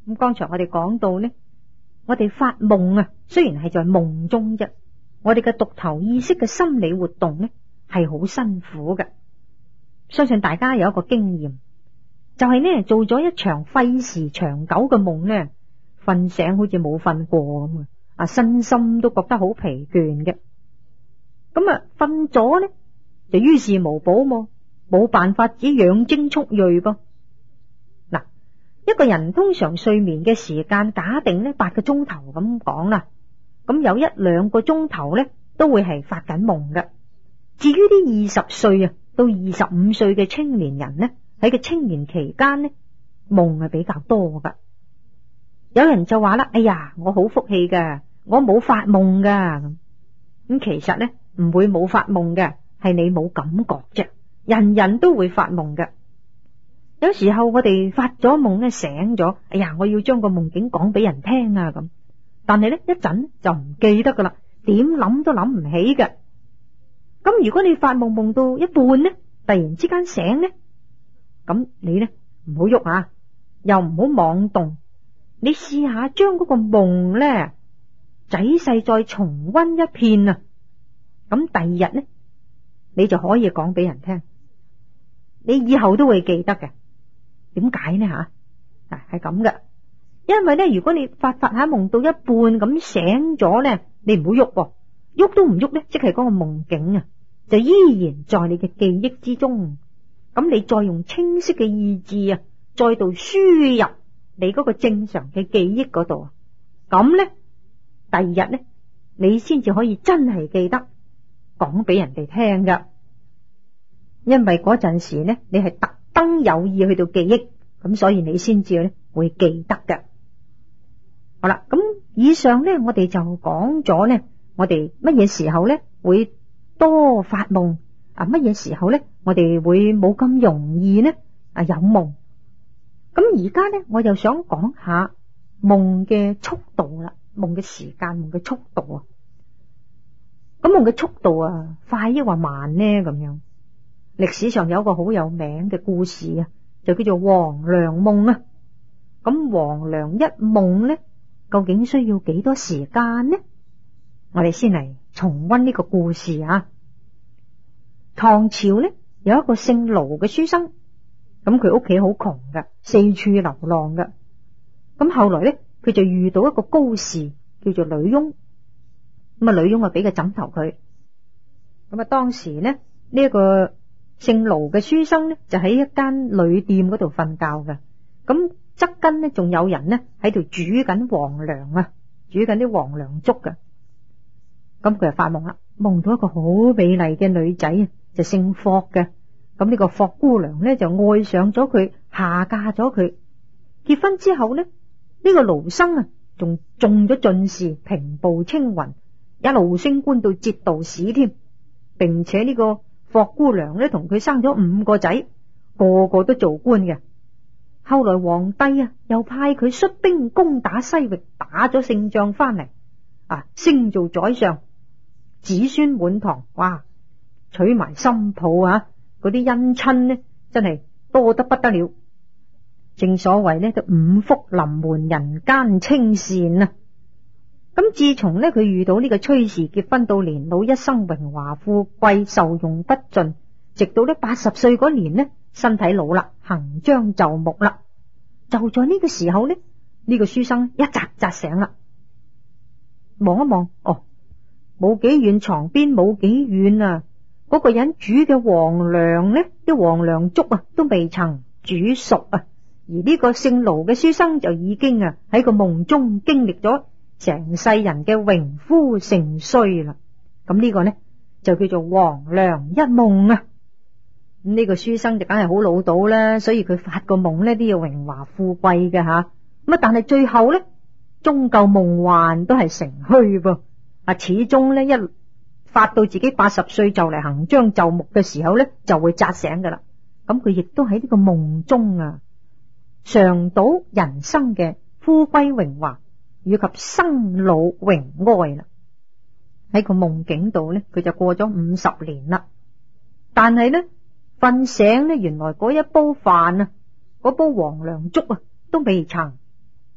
咁剛才我哋講到呢，我哋發夢啊，雖然係在夢中啫，我哋嘅獨頭意識嘅心理活動呢係好辛苦嘅。相信大家有一個經驗，就係呢做咗一場費時長久嘅夢呢，瞓醒好似冇瞓過咁啊，身心都覺得好疲倦嘅。咁啊，瞓咗呢就於事無補喎，冇辦法只養精蓄銳噃。嗱，一個人通常睡眠嘅時間假定呢8個鐘頭咁講啦，咁有1-2個鐘頭呢都會係發緊夢嘅。至於啲20歲啊到25歲嘅青年人呢，喺個青年期間呢，夢係比較多噶。有人就話啦，哎呀，我好福氣噶，我冇發夢噶。咁其實呢唔會冇發夢嘅，係你冇感覺啫。人人都會發夢嘅。有時候我哋發咗夢呢，醒咗，哎呀，我要將個夢境講俾人聽啊咁。但係呢一陣就唔記得噶啦，點諗都諗唔起嘅。咁如果你發夢夢到一半呢，突然之間醒呢，咁你呢唔好喐啊，又唔好妄動，你試下將嗰個夢呢仔細再重溫一遍啊。咁第二日呢，你就可以講俾人聽，你以後都會記得嘅。點解呢吓？係咁嘅，因為呢，如果你發下夢到一半咁醒咗呢，你唔好喐，喐都唔喐呢，即係嗰個夢境啊就依然在你嘅記憶之中。咁你再用清晰嘅意志啊，再度輸入你嗰個正常嘅記憶嗰度，咁呢，第二日呢，你先至可以真係記得講俾人哋聽噶。因為嗰陣時呢，你係特登有意去到記憶，咁所以你先至呢會記得嘅。好啦，咁以上呢，我哋就講咗呢，我哋乜嘢時候呢會多發夢啊？乜嘢時候呢我哋會冇咁容易呢有夢？咁而家呢，我就想講下夢嘅速度啦，夢嘅時間，夢嘅速度啊。咁夢嘅速度啊，快抑或慢呢？咁樣歷史上有一個好有名嘅故事啊，就叫做黃粱夢啊。咁黃粱一夢呢，究竟需要幾多時間呢？我哋先嚟重溫呢個故事啊。唐朝呢有一個姓盧嘅書生，咁佢屋企好窮噶，四處流浪噶。咁後來呢，佢就遇到一個高士叫做呂翁。咁啊，呂翁啊俾個枕頭佢。咁啊，當時呢，呢一個姓盧嘅書生呢，就喺一間旅店嗰度瞓覺嘅。咁側跟呢，仲有人呢喺度煮緊黃粱啊，煮緊啲黃粱粥噶。咁佢就發夢啦，夢到一個好美麗嘅女仔啊，就姓霍嘅。咁呢個霍姑娘呢，就愛上咗佢，下嫁咗佢。結婚之後呢，呢個盧生啊仲中咗進士，平步青雲，一路升官到節度使添，並且呢個霍姑娘呢，同佢生咗5個仔，個個都做官嘅。後來皇帝啊又派佢率兵攻打西域，打咗勝仗翻嚟啊，升做宰相，子孫滿堂。哇，娶埋新抱啊，嗰啲姻親呢真係多得不得了。正所謂呢，就五福臨門，人間清善啊。咁自從呢，佢遇到呢個崔氏，結婚到年老，一生榮華富貴，受用不盡，直到呢80歲嗰年呢，身體老啦，行將就木啦。就在呢個時候呢，呢個書生一扎醒啦，望一望，哦，冇幾遠，床邊冇幾遠啊，嗰個人煮嘅黃粱呢，啲黃粱粥啊都未曾煮熟啊。而呢個姓盧嘅書生就已經喺個夢中經歷咗成世人嘅榮枯盛衰啦。咁呢個呢就叫做黃粱一夢啊。咁呢個書生就梗係好老到啦，所以佢發個夢呢都要榮華富貴嘅吓。咁但係最後呢，終究夢幻都係成虛噃。始終呢一發到自己80歲就嚟行將就木嘅時候呢，就會扎醒噶啦。咁佢亦都喺呢個夢中嘗到人生嘅富貴榮華以及生老榮哀啦。喺個夢境度呢，佢就過咗50年啦。但係呢，瞓醒呢，原來嗰一煲飯嗰煲黃粱粥都未曾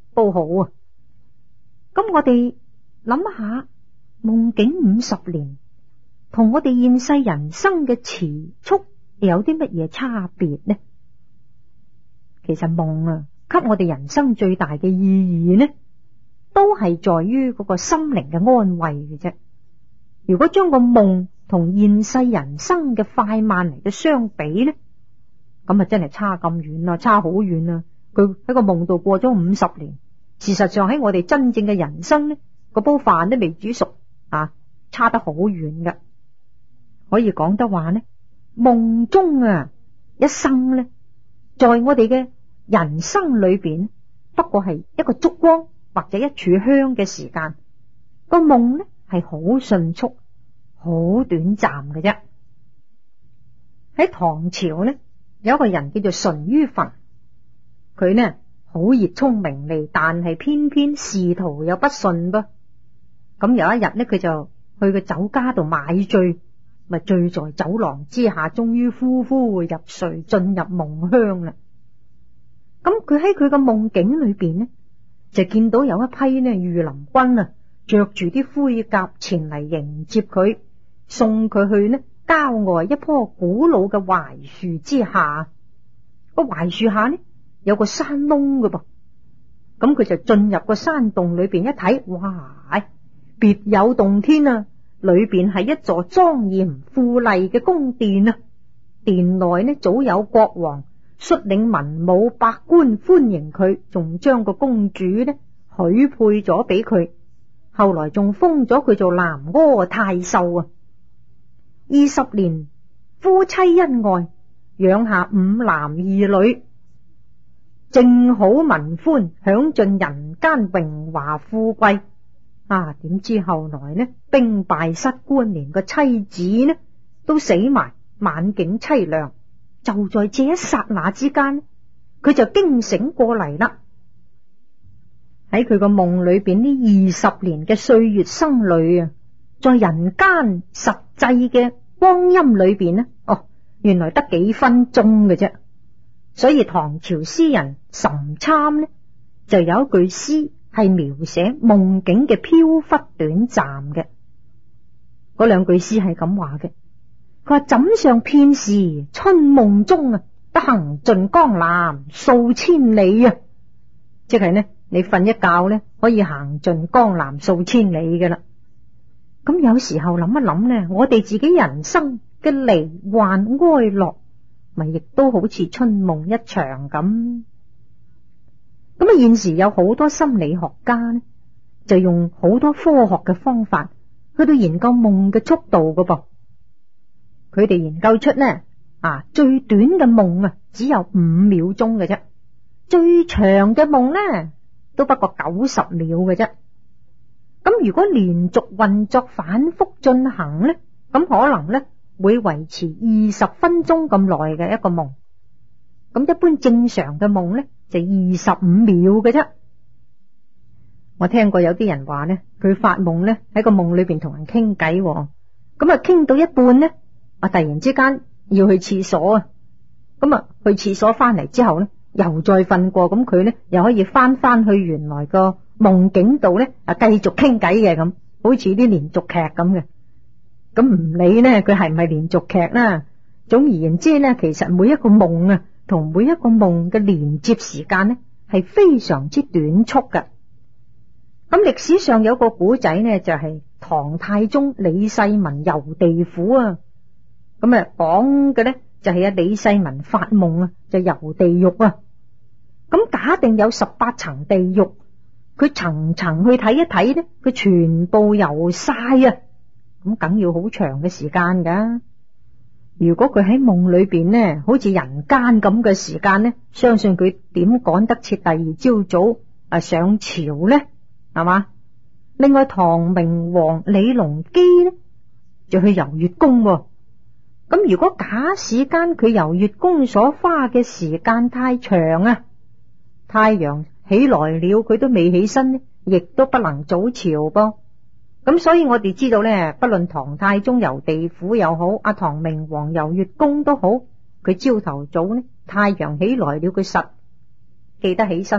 都好啊。咁我哋諗下，夢境50年同我哋現世人生嘅持續有啲乜嘢差別呢？其實夢啊，給我哋人生最大嘅意義呢，都係在於嗰個心靈嘅安慰嘅啫。如果將個夢同現世人生嘅快慢嚟到相比呢，咁啊真係差咁遠啦，差好遠啦。佢喺個夢度過咗50年，事實上喺我哋真正嘅人生呢，個煲飯都未煮熟啊，差得好遠噶。可以講得話呢，夢中啊一生呢，在我哋嘅人生裏邊，不過係一個燭光或者一炷香嘅時間。個夢呢係好迅速、好短暫嘅啫。喺唐朝呢，有一個人叫做淳于棼，佢呢好熱衷名利，但係偏偏仕途又不順噃。咁有一日呢，佢就去個酒家度買醉，咪醉在酒廊之下，終於呼呼入睡，進入夢鄉啦。咁佢喺佢嘅夢境裏邊呢，就見到有一批呢御林軍啊，着住啲盔甲前嚟迎接佢，送佢去呢郊外一棵古老嘅槐樹之下。個槐樹下呢有個山窿㗎噃，咁佢就進入個山洞裏邊一睇，哇，別有洞天啊！裏邊係一座莊嚴富麗嘅宮殿啊，殿內呢早有國王率領文武百官歡迎佢，仲將個公主呢許配咗俾佢，後來仲封咗佢做南柯太守啊。20年夫妻恩愛，養下5男2女，正好民歡，享盡人間榮華富貴。啊，點知後來呢，兵敗失官，連個妻子呢都死埋，晚景淒涼。就在這一剎那之間，佢就驚醒過嚟啦。喺佢個夢裏邊呢20年嘅歲月生旅啊，在人間實際嘅光陰裏邊呢，原來得幾分鐘嘅啫。所以唐朝詩人岑參呢就有一句詩係描寫夢境嘅飄忽短暫嘅。嗰兩句詩係咁話嘅，佢話枕上片時春夢中啊，得行盡江南數千里啊。即係呢，你瞓一覺呢，可以行盡江南數千里嘅啦。咁有時候諗一諗呢，我哋自己人生嘅離患哀樂，咪亦都好似春夢一場咁。咁啊，現時有好多心理學家呢，就用好多科學嘅方法去到研究夢嘅速度噶噃。佢哋研究出呢，最短嘅夢啊，只有5秒鐘嘅啫；最長嘅夢呢，都不過90秒嘅啫。咁如果連續運作反覆進行呢，咁可能呢會維持20分鐘咁耐嘅一個夢。咁一般正常嘅夢呢，就25秒嘅啫。我聽過有啲人話呢，佢發夢呢喺個夢裏邊同人傾偈，咁啊傾到一半呢，突然之間要去廁所啊，咁啊去廁所翻嚟之後呢，又再瞓過，咁佢呢又可以翻去原來個夢境度呢，繼續傾偈嘅，咁好似啲連續劇咁嘅。咁唔理呢佢係唔係連續劇啦，總而言之呢，其實每一個夢啊同每一個夢嘅連接時間呢係非常之短促嘅。咁歷史上有個古仔呢，就係唐太宗李世民遊地府啊。咁啊講嘅呢就係李世民發夢啊，就遊地獄啊。咁假定有18層地獄，佢層層去睇一睇呢，佢全部遊晒啊，咁梗要好長嘅時間噶。如果佢喺夢裏邊呢，好似人間咁嘅時間呢，相信佢點趕得切第二朝早上朝呢？係嘛？另外唐明皇李隆基呢，就去遊月宮。咁如果假使間佢遊月宮所花嘅時間太長啊，太陽起來了佢都未起身呢，亦都不能早朝噃。咁所以我哋知道呢，不論唐太宗遊地府又好，唐明皇遊月宮都好，佢朝頭早呢，太陽起來了佢實記得起身，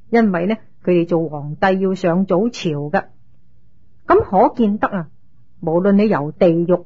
因為呢佢哋做皇帝要上早朝㗎。咁可見得啊，無論你由地獄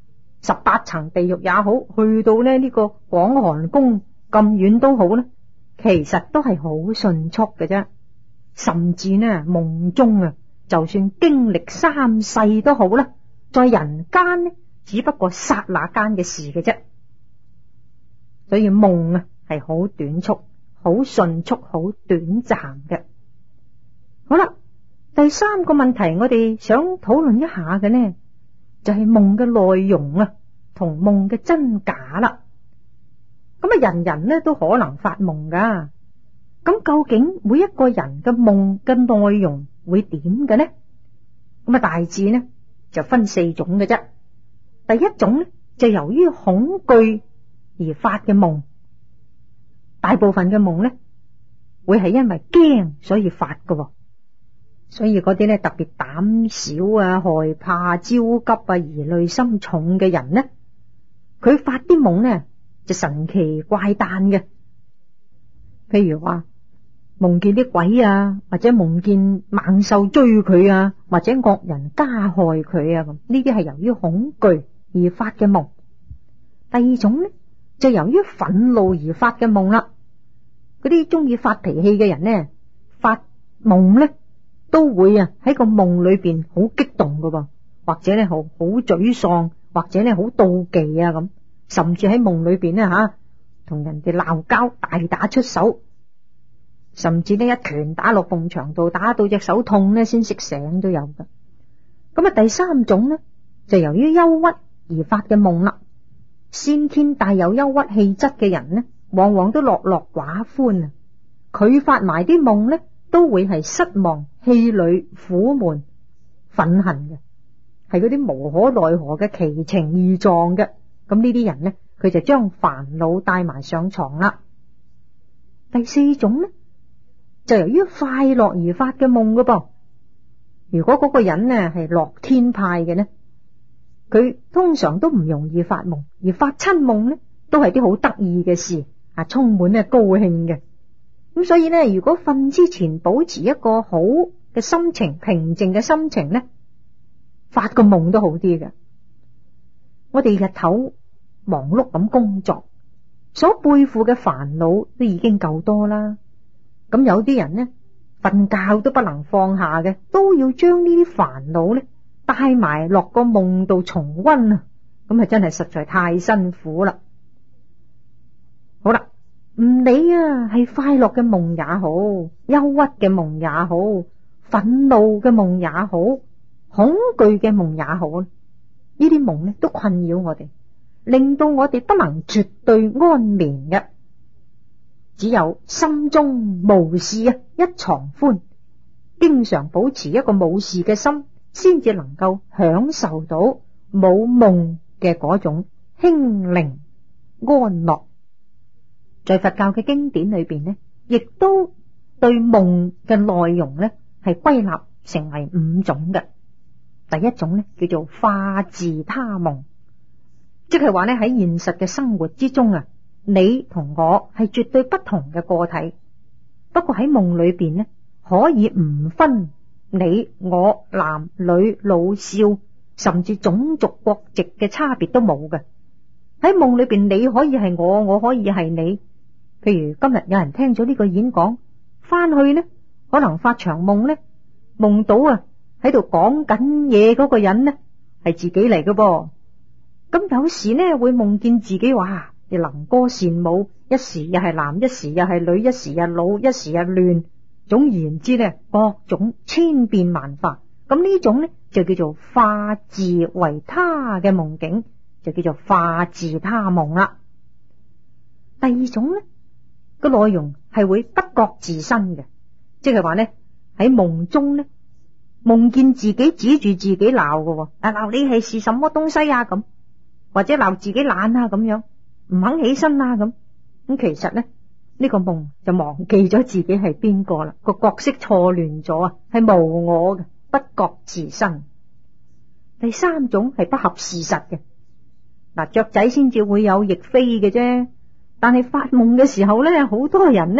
18層地獄也好，去到呢個廣寒宮咁遠都好呢，其實都係好迅速嘅啫。甚至呢夢中啊，就算經歷3世都好啦，在人間呢只不過剎那間嘅事嘅啫。所以夢啊係好短促、好迅速、好短暫嘅。好啦，第3個問題我哋想討論一下嘅呢，就係夢嘅內容啊同夢嘅真假啦。咁啊，人人呢都可能發夢噶。咁究竟每一個人嘅夢嘅內容會點嘅呢？咁啊，大致呢就分4種嘅啫。第一種呢就由於恐懼而發嘅夢，大部分嘅夢呢會係因為驚所以發嘅。所以嗰啲咧特別膽小啊、害怕、焦急啊、疑慮心重嘅人呢，佢發啲夢呢就神奇怪誕嘅。譬如話夢見啲鬼啊，或者夢見猛獸追佢啊，或者惡人加害佢啊，咁呢啲係由於恐懼而發嘅夢。第2種呢就由於憤怒而發嘅夢啦。嗰啲中意發脾氣嘅人呢，發夢呢都會啊喺個夢裏邊好激動噶噃，或者咧好沮喪，或者咧好妒忌啊咁，甚至喺夢裏邊咧同人哋鬧交，大打出手，甚至呢一拳打落埲牆度，打到隻手痛咧先識醒都有噶。咁啊，第3種呢就由於憂鬱而發嘅夢啦。先天帶有憂鬱氣質嘅人呢，往往都落落寡歡啊。佢發埋啲夢呢，都會係失望、氣餒、苦悶、憤恨嘅，係嗰啲無可奈何嘅奇情異狀嘅。咁呢啲人呢，佢就將煩惱帶埋上床啦。第4種呢就由於快樂而發嘅夢噶噃。如果嗰個人呢係樂天派嘅呢，佢通常都唔容易發夢，而發親夢呢都係啲好得意嘅事啊，充滿咧高興嘅。咁所以呢，如果瞓之前保持一個好嘅心情、平靜嘅心情呢，發個夢都好啲嘅。我哋日頭忙碌咁工作，所背負嘅煩惱都已經夠多啦。咁有啲人呢，瞓覺都不能放下嘅，都要將呢啲煩惱呢帶埋落個夢度重溫啊！咁啊，真係實在太辛苦啦。好啦，唔理啊，係快樂嘅夢也好，憂鬱嘅夢也好，憤怒嘅夢也好，恐懼嘅夢也好，呢啲夢呢都困擾我哋，令到我哋不能絕對安眠嘅。只有心中無事啊，一床歡，經常保持一個冇事嘅心，先至能夠享受到冇夢嘅嗰種輕靈安樂。在佛教嘅經典裏邊呢，亦都對夢嘅內容呢係歸納成為5種嘅。第一種呢叫做化自他夢，即係話呢喺現實嘅生活之中啊，你同我係絕對不同嘅個體，不過喺夢裏邊呢，可以唔分你我男女老少，甚至種族國籍嘅差別都冇嘅。喺夢裏邊，你可以係我，我可以係你。譬如今日有人聽咗呢個演講，翻去呢可能發長夢呢，夢到啊喺度講緊嘢嗰個人呢係自己嚟嘅噃。咁有時呢會夢見自己話你能歌善舞，一時又係男，一時又係女，一時又老，一時又亂。總而言之呢，各種千變萬化。咁呢種呢就叫做化自為他嘅夢境，就叫做化自他夢啦。第2種呢個內容係會不覺自身嘅，即係話呢喺夢中呢夢見自己指住自己鬧嘅，鬧你係什麼東西啊咁，或者鬧自己懶啊咁樣，唔肯起身啊咁。咁其實呢呢個夢就忘記咗自己係邊個啦，個角色錯亂咗啊，係無我嘅，不覺自身。第3種係不合事實嘅，嗱，雀仔先至會有翼飛嘅啫，但係發夢嘅時候呢，好多人呢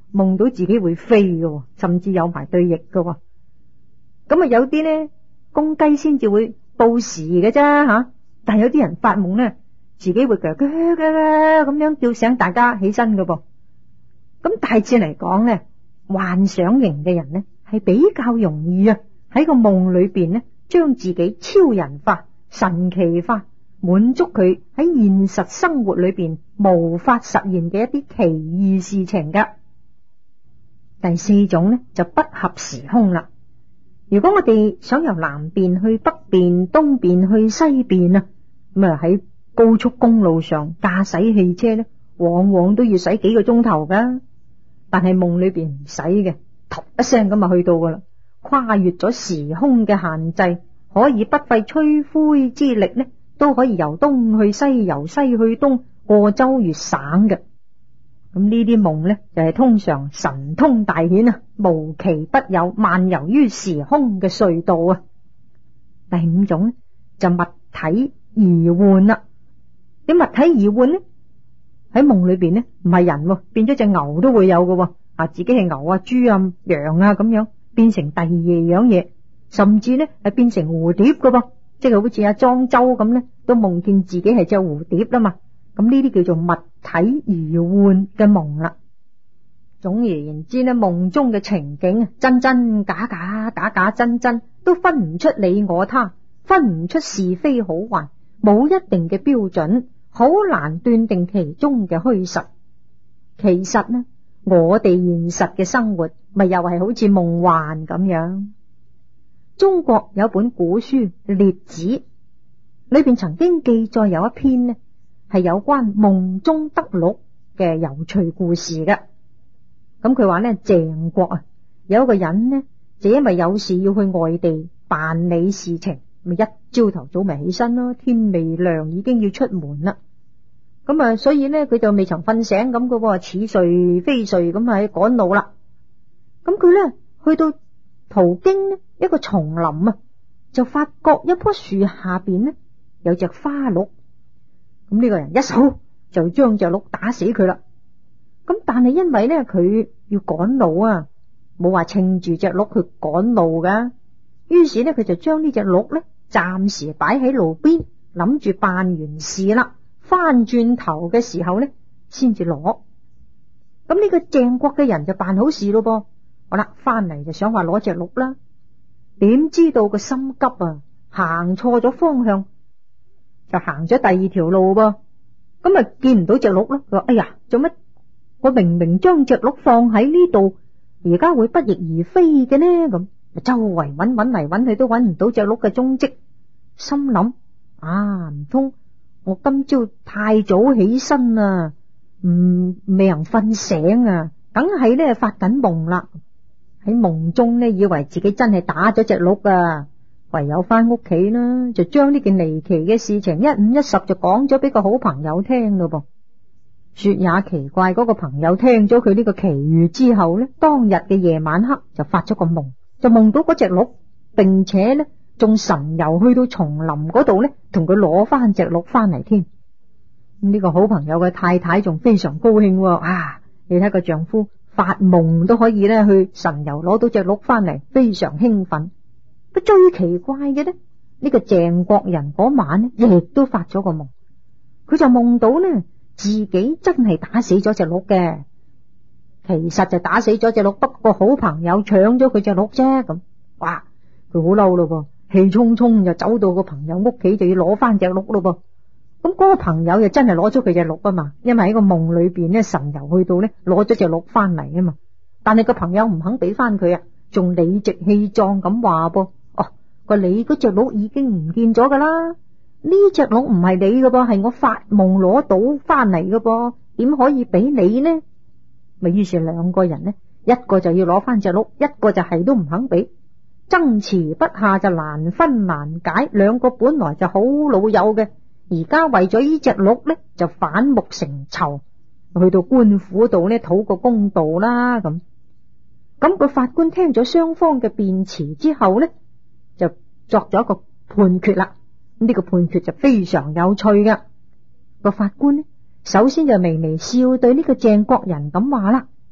夢到自己會飛嘅，甚至有埋對翼嘅。咁啊有啲咧公雞先至會報時嘅啫吓，但係有啲人發夢咧，自己會咁樣叫醒大家起身嘅噃。咁大致嚟講咧，幻想型嘅人咧係比較容易啊喺個夢裏邊咧將自己超人化、神奇化，滿足佢喺現實生活裏邊無法實現嘅一啲奇異事情噶。第四種咧就不合時空啦。如果我哋想由南邊去北邊、東邊去西邊啊，咁啊喺高速公路上駕駛汽車咧，往往都要使幾個鐘頭噶。但係夢裏邊唔使嘅，突一聲咁啊去到噶啦，跨越咗時空嘅限制，可以不費吹灰之力咧，都可以由東去西，由西去東，過州越省嘅。咁呢啲夢咧就係通常神通大顯啊，無奇不有，漫遊於時空嘅隧道啊。第五種咧就物體移換啦。啲物體移換咧喺夢裏邊咧唔係人，變咗隻牛都會有嘅，自己係牛啊、豬啊、羊啊咁樣變成第二樣嘢，甚至咧係變成蝴蝶嘅噃，即係好似阿莊周咁咧，都夢見自己係隻蝴蝶啦嘛。咁呢啲叫做物體移換嘅夢啦。總而言之咧，夢中嘅情景真真假假，假假真真，都分唔出你我他，分唔出是非好壞，冇一定嘅標準，好難斷定其中嘅虛實。其實呢，我哋現實嘅生活咪又係好似夢幻咁樣。中國有本古書《列子》，裏邊曾經記載有一篇呢係有關夢中得鹿嘅有趣故事嘅。咁佢話呢，鄭國啊有一個人呢，就因為有事要去外地辦理事情，咪一朝頭早咪起身咯，天未亮已經要出門啦。咁啊，所以呢，佢就未曾瞓醒咁嘅，似睡非睡咁喺趕路啦。咁佢呢去到途經呢一個叢林啊，就發覺一棵樹下邊呢有隻花鹿。咁呢個人一手就將隻鹿打死佢啦。咁但係因為呢佢要趕路啊，冇話稱住隻鹿去趕路噶，於是呢佢就將呢隻鹿呢暫時擺喺路邊，諗住辦完事啦，翻轉頭嘅時候呢先至攞。咁呢個鄭國嘅人就辦好事咯噃，好啦，翻嚟就想話攞隻鹿啦，點知道個心急啊，行錯咗方向，就行咗第二條路噃。咁啊見唔到隻鹿啦，佢話哎呀，做乜我明明將隻鹿放喺呢度，而家會不翼而飛嘅呢？咁周圍揾嚟揾去都揾唔到隻鹿嘅蹤跡，心諗啊，唔通我今朝太早起身啊，未能瞓醒啊，梗係咧發緊夢啦。喺夢中呢，以為自己真係打咗隻鹿啊，唯有翻屋企啦，就將呢件離奇嘅事情一五一十就講咗俾個好朋友聽咯噃。說也奇怪，嗰個朋友聽咗佢呢個奇遇之後呢，當日嘅夜晚黑就發咗個夢，就夢到嗰隻鹿，並且呢仲神遊去到叢林嗰度呢，同佢攞翻隻鹿翻嚟添。呢個好朋友嘅太太仲非常高興啊！你睇個丈夫發夢都可以呢去神遊攞到隻鹿翻嚟，非常興奮。佢最奇怪嘅呢個鄭國人嗰晚呢亦都發咗個夢，佢就夢到呢自己真係打死咗隻鹿嘅，其實就打死咗隻鹿，不過好朋友搶咗佢隻鹿啫。咁，哇，佢好嬲咯噃，氣沖沖就走到個朋友屋企，就要攞翻隻鹿咯噃。咁嗰個朋友就真係攞咗佢隻鹿啊嘛，因為喺個夢裏邊呢神遊去到呢攞咗隻鹿翻嚟啊嘛。但係個朋友唔肯俾翻佢啊，仲理直氣壯咁話噃，你嗰隻鹿已經唔見咗噶啦，呢隻鹿唔係你噶噃，係我發夢攞到翻嚟噶噃，點可以俾你呢？咪於是兩個人呢，一個就要攞翻隻鹿，一個就係都唔肯俾，爭持不下就難分難解。兩個本來就好老友嘅，而家為咗呢隻鹿呢，就反目成仇，去到官府度呢討個公道啦。咁個法官聽咗雙方嘅辯詞之後呢，就作咗一個判決啦。呢個判決就非常有趣嘅。個法官呢，首先就微微笑對呢個鄭國人咁話啦：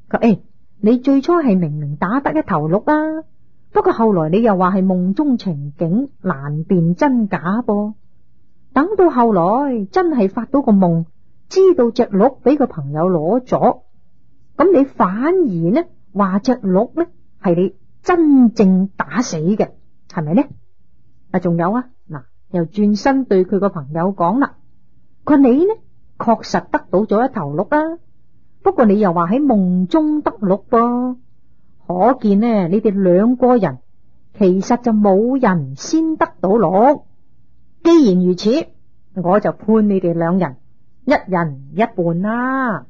佢你最初係明明打得一頭鹿啊，不過後來你又話係夢中情景，難辨真假噃。等到後來真係發到個夢，知道隻鹿俾個朋友攞咗，咁你反而呢話隻鹿呢係你真正打死嘅，係咪呢？仲有嗱，又轉身對佢個朋友講啦，佢你呢確實得到咗一頭鹿啊，不過你又話喺夢中得鹿噃，可見呢你哋兩個人其實就冇人先得到鹿。既然如此，我就判你哋兩人一人一半啦。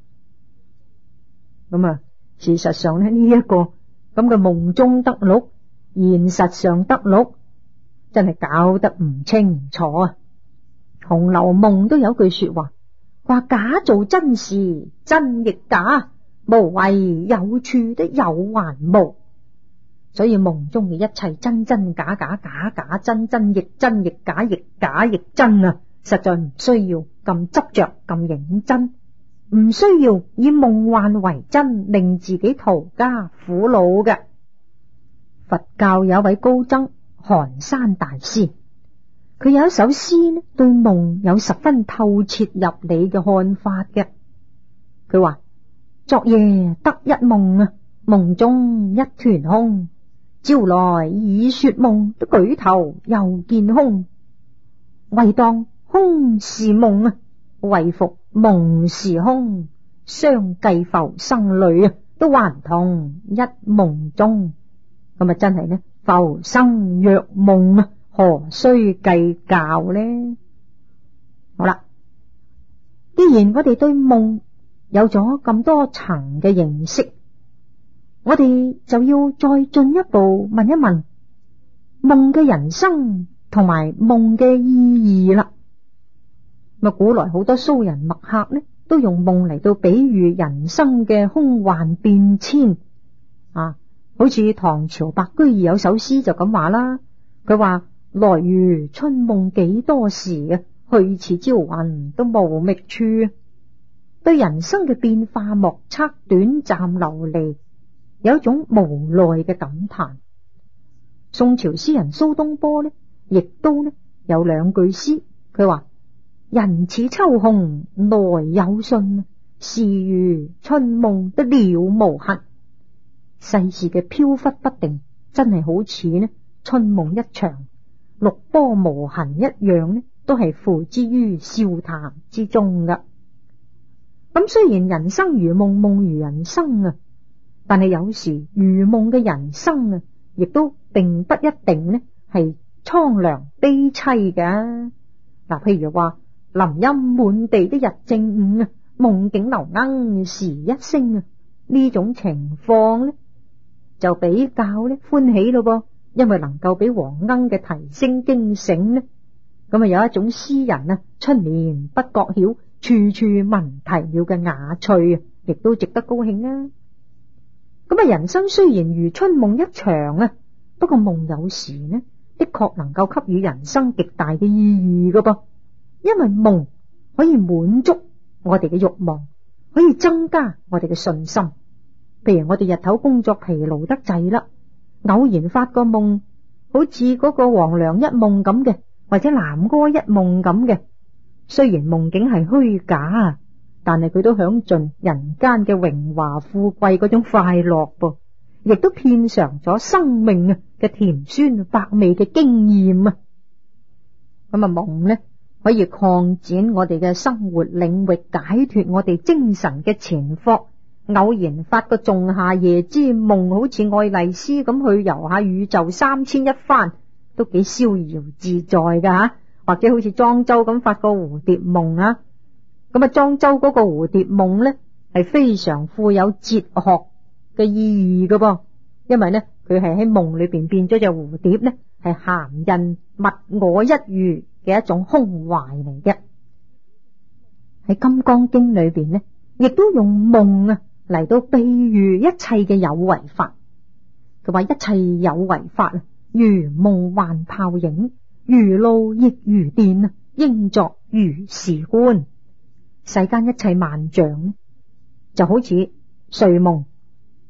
咁事實上呢一個咁嘅夢中得鹿，現實上得鹿，真係搞得唔清楚啊！《紅樓夢》都有句說話假做真時，真亦假，無為有處的有還無。所以夢中嘅一切真真假假，假假真真，亦真亦假，亦假亦真啊！實在唔需要咁執着咁認真，唔需要以夢幻為真，令自己徒加苦惱嘅。佛教有位高僧寒山大師，佢有一首詩呢，對夢有十分透徹入理嘅看法嘅。佢話：昨夜得一夢啊，夢中一團空，朝來已說夢，都舉頭又見空，唯當空是夢啊，唯復夢是空，相繼浮生類啊，都還同一夢中。咁真係呢，浮生若夢啊，何須計較呢？好啦，既然我哋對夢有咗咁多層嘅認識，我哋就要再進一步問一問夢嘅人生同埋夢嘅意義啦。古來好多蘇人墨客呢，都用夢嚟到比喻人生嘅空幻變遷啊。好似唐朝白居易有首詩就咁話啦，佢話：來如春夢幾多時啊，去似朝雲都無覓處。對人生嘅變化莫測，短暫流離，有一種無奈嘅感嘆。宋朝詩人蘇東坡呢，亦都呢有兩句詩，佢話：人似秋鴻來有信，事如春夢得了無痕。世事嘅飄忽不定，真係好似呢春夢一場，綠波無痕一樣呢，都係付之於笑談之中噶。咁雖然人生如夢，夢如人生啊，但係有時如夢嘅人生啊，亦都並不一定呢係蒼涼悲凄嘅。譬如話林蔭滿地的日正午啊，夢境流鶯時一聲啊，呢種情況呢就比較呢歡喜咯噃，因為能夠俾黃鶯嘅啼聲驚醒呢。咁有一種詩人啊，春眠不覺曉，處處聞啼鳥嘅雅趣啊，亦都值得高興啊。咁人生雖然如春夢一場啊，不過夢有時呢的確能夠給予人生極大嘅意義噶噃，因為夢可以滿足我哋嘅慾望，可以增加我哋嘅信心。譬如我哋日頭工作疲勞得滯啦，偶然發個夢，好似嗰個黃粱一夢咁嘅，或者南柯一夢咁嘅，雖然夢境係虛假，但係佢都享盡人間嘅榮華富貴嗰種快樂噃，亦都遍嘗咗生命嘅甜酸百味嘅經驗啊。夢呢可以擴展我哋嘅生活領域，解脫我哋精神嘅纏縛。偶然發個仲夏夜之夢，好似愛麗絲咁去遊下宇宙3000一番，都幾逍遙自在噶吓。或者好似莊周咁發個蝴蝶夢啊，莊周嗰個蝴蝶夢呢係非常富有哲學嘅意義噶噃，因為呢佢係喺夢裏邊變咗隻蝴蝶呢，係咸人物我一遇嘅一種胸懷嚟嘅。喺《金剛經》裏邊呢，亦都用夢嚟到比喻一切嘅有為法。佢話一切有為法如夢幻泡影，如露亦如電，應作如是觀。世間一切萬象就好似睡夢、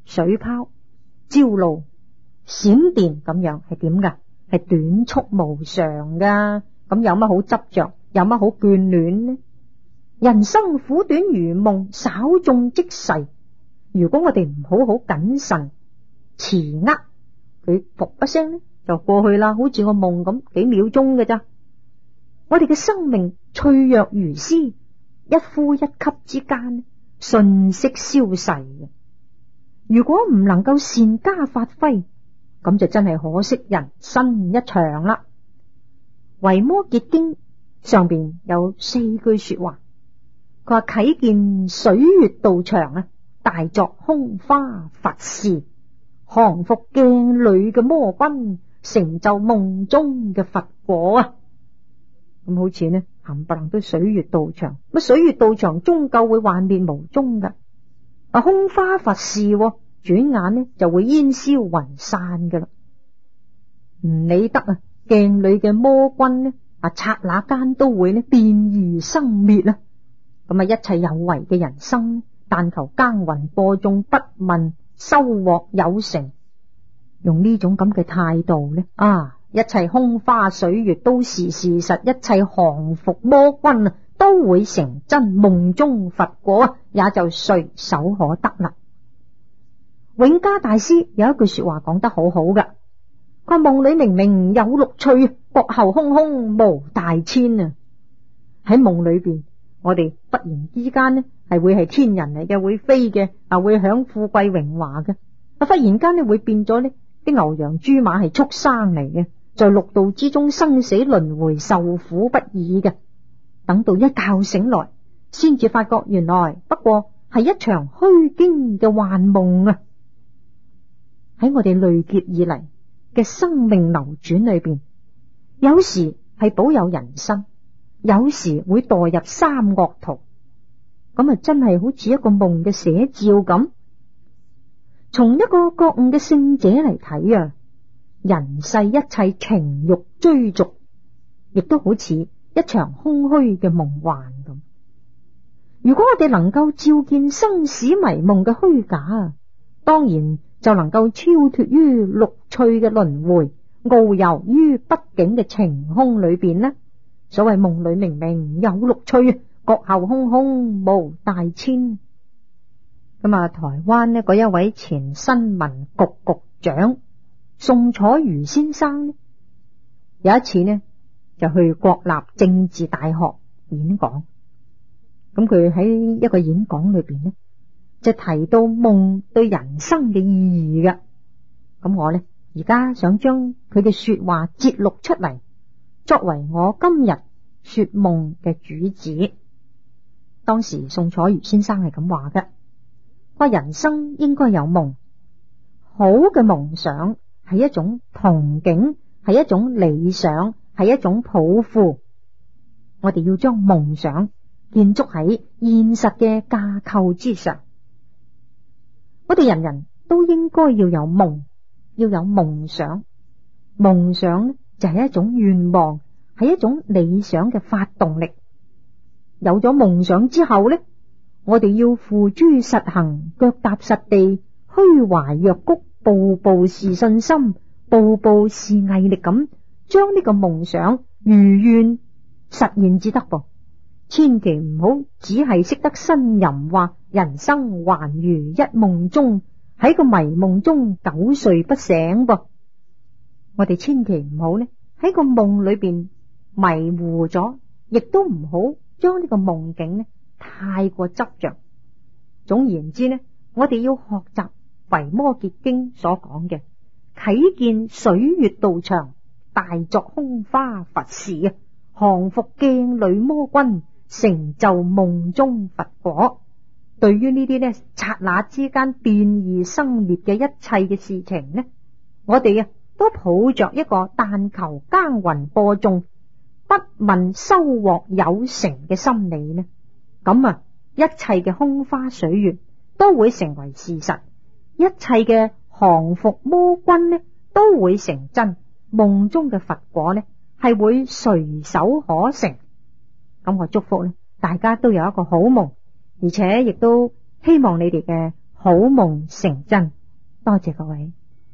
水泡、朝露、閃電咁樣，係點噶？係短促無常噶。咁有乜好執着？有乜好眷戀呢？人生苦短如夢，稍縱即逝。如果我哋唔好好謹慎持握，佢噗一聲呢就過去啦，好似個夢咁，幾秒鐘嘅咋。我哋嘅生命脆弱如絲，一呼一吸之間瞬息消逝嘅。如果唔能夠善加發揮，咁就真係可惜人生一場啦。維摩詰經上邊有4句說話，佢話啟見水月道場啊，大作空花佛事，降伏鏡裏嘅魔君，成就夢中嘅佛果啊。咁好似呢冚唪唥都水月道場，乜水月道場終究會幻滅無蹤噶。空花佛事，轉眼呢就會煙消雲散噶啦。唔理得啊，鏡裏嘅魔君呢，剎那間都會呢變異生滅啊。咁一切有為嘅人生，但求耕耘播種，不問收穫有成。用呢種咁嘅態度呢，一切空花水月都是事實，一切降伏魔君都會成真，夢中佛果也就隨手可得啦。永嘉大師有一句說話講得好好噶，佢話夢裏明明有六趣，國後空空無大千啊。喺夢裏邊，我哋忽然之間呢係會係天人嚟嘅，會飛嘅，會享富貴榮華嘅，忽然間呢會變咗呢啲牛羊豬馬係畜生嚟嘅，在六道之中生死輪迴，受苦不已嘅。等到一覺醒來，先至發覺原來不過係一場虛驚嘅幻夢啊。喺我哋累劫以嚟嘅生命流轉裏邊，有時係保有人身，有時會墮入三惡道，咁真係好似一個夢嘅寫照咁。從一個覺悟嘅聖者嚟睇啊，人世一切情欲追逐，亦都好似一場空虛嘅夢幻咁。如果我哋能夠照見生死迷夢嘅虛假，當然就能夠超脫於六趣嘅輪迴，遨遊於畢竟嘅晴空裏邊呢。所謂夢裏明明有六趣，國後空空無大千。咁台灣呢嗰一位前新聞局局長宋楚瑜先生呢，有一次呢就去國立政治大學演講。咁佢喺一個演講裏邊呢，就提到夢對人生嘅意義嘅。咁我呢而家想將佢嘅說話節錄出嚟，作為我今日說夢嘅主旨。當時宋楚瑜先生係咁話嘅，話人生應該有夢，好嘅夢想係一種憧憬，係一種理想，係一種抱負。我哋要將夢想建築喺現實嘅架構之上。我哋人人都應該要有夢，要有夢想。夢想就係一種願望，係一種理想嘅發動力。有咗夢想之後呢，我哋要付諸實行，腳踏實地，虛懷若谷，步步是信心，步步是毅力咁，將呢個夢想如願實現至得噃。千祈唔好只係識得呻吟話人生還如一夢中，喺個迷夢中久睡不醒噃。我哋千祈唔好呢喺個夢裏邊迷糊咗，亦都唔好將呢個夢境呢太過執着。總言之呢，我哋要學習維摩詰經所講嘅啟見水月道場，大作空花佛事啊，降伏鏡裏魔君，成就夢中佛果。對於呢啲呢剎那之間變異生滅嘅一切嘅事情呢，我哋都抱着一個但求耕耘播種，不問收穫有成嘅心理呢，咁一切嘅空花水月都會成為事實，一切嘅降伏魔君呢都會成真，夢中嘅佛果呢係會隨手可成。咁我祝福呢大家都有一個好夢，而且亦都希望你哋嘅好夢成真。 多謝各位。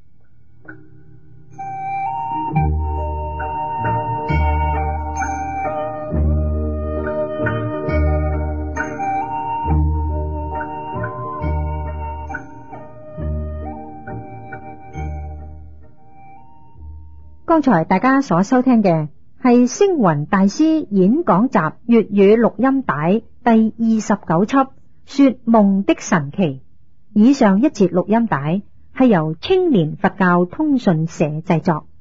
剛才大家所收聽嘅係星雲大師演講集粵語錄音帶第29輯說夢的神奇。以上一節錄音帶係由青年佛教通訊社製作。